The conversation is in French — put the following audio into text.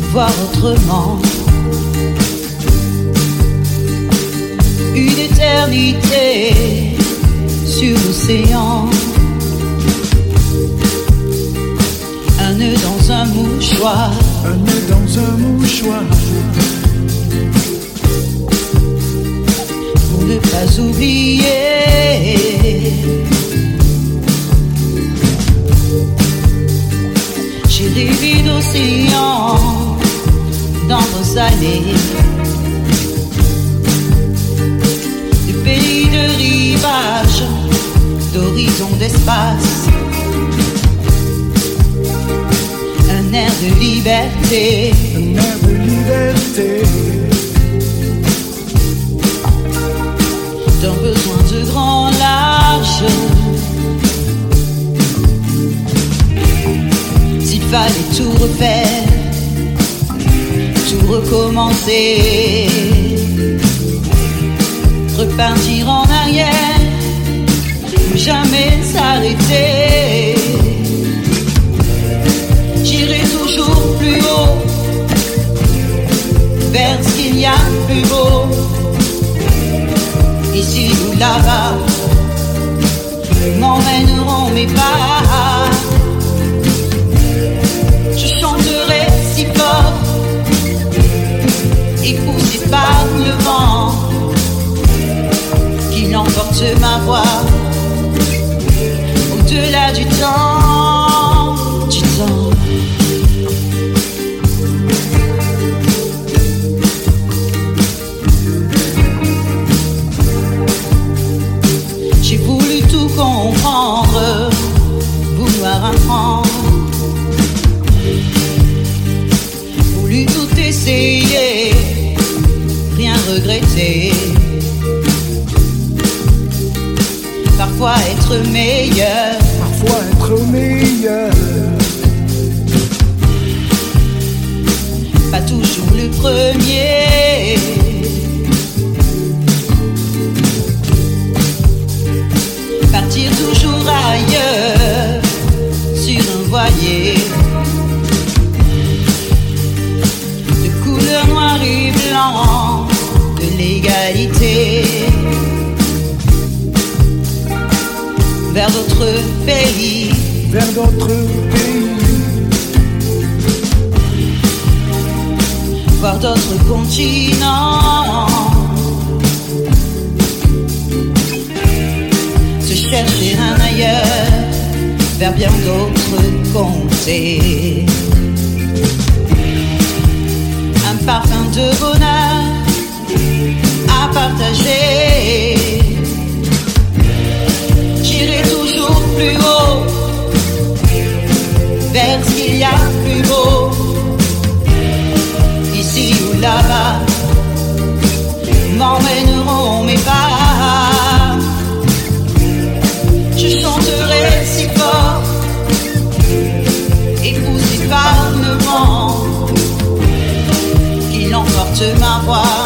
voir autrement. Une éternité sur l'océan, un nœud dans un mouchoir, un nœud dans un mouchoir, pour ne pas oublier. J'ai rêvé d'océan dans vos allées, de pays de rivage, d'horizon d'espace, un air de liberté, un air de liberté, d'un besoin de grand large. S'il fallait tout refaire, tout recommencer, repartir en arrière, plus jamais s'arrêter. J'irai toujours plus haut, vers ce qu'il y a de plus beau, ici ou là-bas, m'emmèneront mes pas. Je chanterai si fort, et poussé par le vent, qu'il emporte ma voix au-delà du temps, du temps. J'ai voulu tout comprendre, vouloir apprendre, voulu tout essayer, rien regretter. Parfois être meilleur, parfois être meilleur, pas toujours le premier. Partir toujours ailleurs, sur un voilier de couleur noir et blanc, de l'égalité, vers d'autres pays, vers d'autres pays, voir d'autres continents, se chercher un ailleurs, vers bien d'autres contrées. Un parfum de bonheur à partager. J'irai toujours plus haut, vers ce qu'il y a de plus beau, ici ou là-bas, m'emmèneront mes pas. Je chanterai si fort, et poussé par le vent, qu'il emporte ma voix